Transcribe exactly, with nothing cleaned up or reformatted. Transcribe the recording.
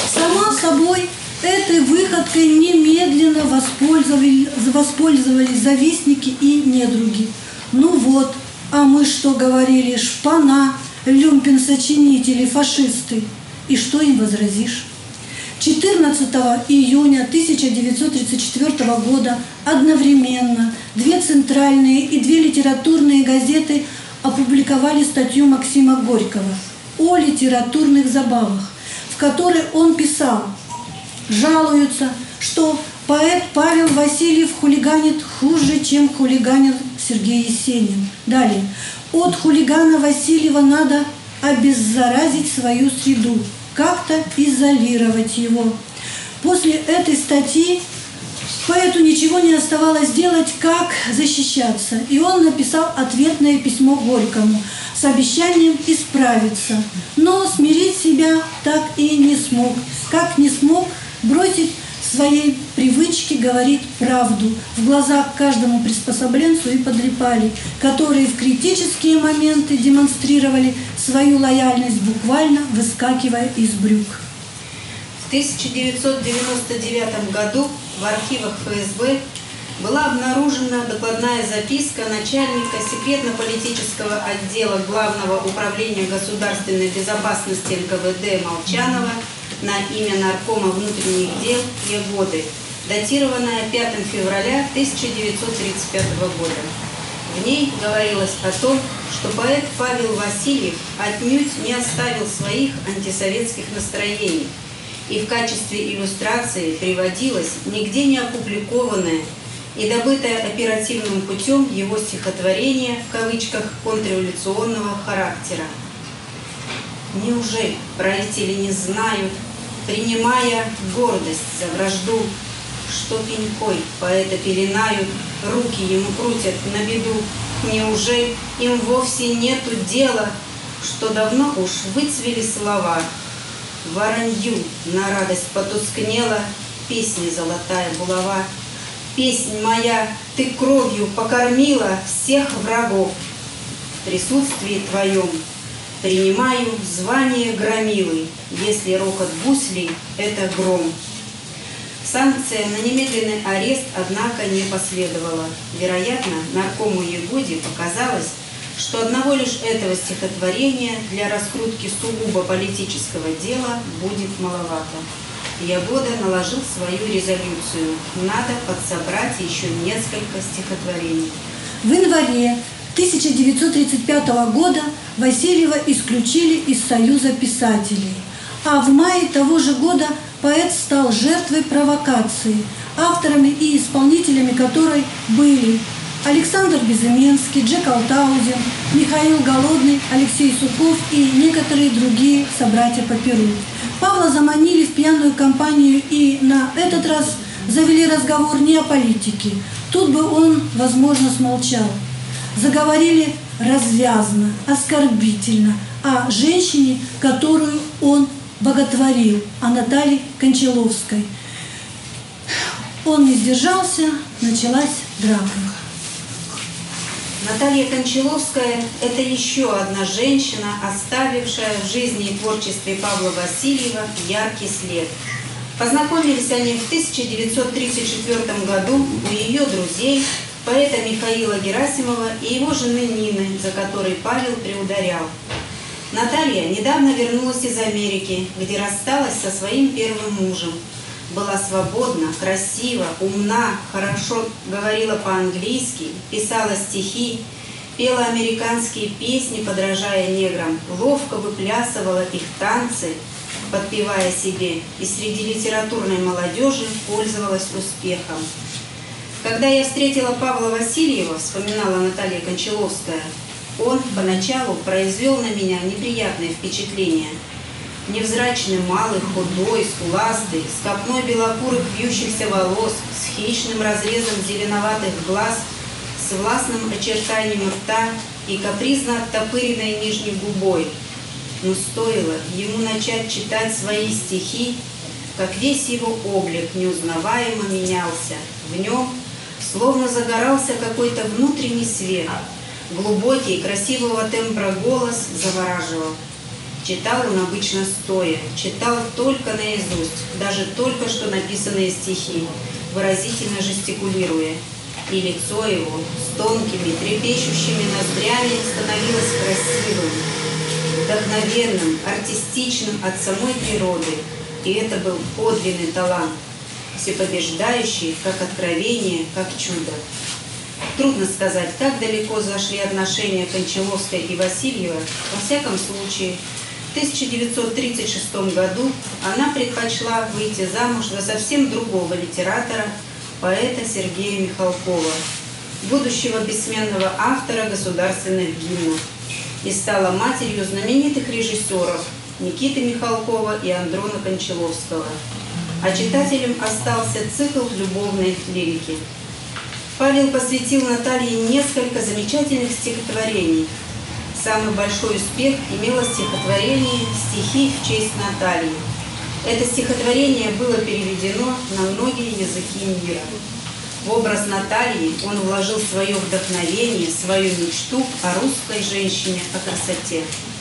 Само собой, этой выходкой немедленно воспользовались, воспользовались завистники и недруги. Ну вот, а мы что говорили, шпана, люмпен-сочинители, фашисты. И что им возразишь? четырнадцатого июня тысяча девятьсот тридцать четвёртого года одновременно две центральные и две литературные газеты опубликовали статью Максима Горького о литературных забавах, в которой он писал: жалуются, что поэт Павел Васильев хулиганит хуже, чем хулиганил Сергей Есенин. Далее. От хулигана Васильева надо обеззаразить свою среду, как-то изолировать его. После этой статьи поэту ничего не оставалось делать, как защищаться. И он написал ответное письмо Горькому с обещанием исправиться. Но смирить себя так и не смог. Как не смог бросить своей привычке говорить правду в глазах каждому приспособленцу и подлипали, которые в критические моменты демонстрировали свою лояльность, буквально выскакивая из брюк. В тысяча девятьсот девяносто девятом году в архивах эф эс бэ была обнаружена докладная записка начальника секретно-политического отдела Главного управления государственной безопасности эн ка вэ дэ Молчанова на имя наркома внутренних дел Ягоды, датированная пятого февраля тысяча девятьсот тридцать пятого года. В ней говорилось о том, что поэт Павел Васильев отнюдь не оставил своих антисоветских настроений, и в качестве иллюстрации приводилось нигде не опубликованное и добытое оперативным путем его стихотворение в кавычках контрреволюционного характера. Неужели правители не знают, принимая гордость за вражду, что пенькой поэта пеленают, руки ему крутят на беду? Неужели им вовсе нету дела, что давно уж выцвели слова? Воронью на радость потускнела песня «Золотая булава». Песнь моя, ты кровью покормила всех врагов. В присутствии твоем принимаю звание громилы, если рокот гуслей — это гром. Санкция на немедленный арест, однако, не последовала. Вероятно, наркому Ягоде показалось, что одного лишь этого стихотворения для раскрутки сугубо политического дела будет маловато. Ягода наложил свою резолюцию. Надо подсобрать еще несколько стихотворений. В январе тысяча девятьсот тридцать пятого года Васильева исключили из Союза писателей, а в мае того же года поэт стал жертвой провокации, авторами и исполнителями которой были Александр Безыменский, Джек Алтаузен, Михаил Голодный, Алексей Сухов и некоторые другие собратья по перу. Павла заманили в пьяную компанию и на этот раз завели разговор не о политике. Тут бы он, возможно, смолчал. Заговорили развязно, оскорбительно о женщине, которую он боготворил, о Наталье Кончаловской. Он не сдержался, началась драка. Наталья Кончаловская – это еще одна женщина, оставившая в жизни и творчестве Павла Васильева яркий след. Познакомились они в тысяча девятьсот тридцать четвёртом году у ее друзей, поэта Михаила Герасимова и его жены Нины, за которой Павел приударял. Наталья недавно вернулась из Америки, где рассталась со своим первым мужем. Была свободна, красива, умна, хорошо говорила по-английски, писала стихи, пела американские песни, подражая неграм, ловко выплясывала их танцы, подпевая себе, и среди литературной молодежи пользовалась успехом. Когда я встретила Павла Васильева, вспоминала Наталья Кончаловская, он поначалу произвел на меня неприятное впечатление. Невзрачный, малый, худой, скуластый, с копной белокурых вьющихся волос, с хищным разрезом зеленоватых глаз, с властным очертанием рта и капризно оттопыренной нижней губой. Но стоило ему начать читать свои стихи, как весь его облик неузнаваемо менялся. В нем словно загорался какой-то внутренний свет. Глубокий, красивого тембра голос завораживал. Читал он обычно стоя, читал только наизусть, даже только что написанные стихи, выразительно жестикулируя. И лицо его с тонкими, трепещущими ноздрями становилось красивым, вдохновенным, артистичным от самой природы. И это был подлинный талант, всепобеждающий, как откровение, как чудо. Трудно сказать, как далеко зашли отношения Кончаловской и Васильева. Во всяком случае, в тысяча девятьсот тридцать шестом году она предпочла выйти замуж за совсем другого литератора, поэта Сергея Михалкова, будущего бессменного автора государственных гимнов, и стала матерью знаменитых режиссеров Никиты Михалкова и Андрона Кончаловского. А читателям остался цикл любовной лирики. Павел посвятил Наталье несколько замечательных стихотворений. Самый большой успех имело стихотворение «Стихи в честь Натальи». Это стихотворение было переведено на многие языки мира. В образ Натальи он вложил свое вдохновение, свою мечту о русской женщине, о красоте.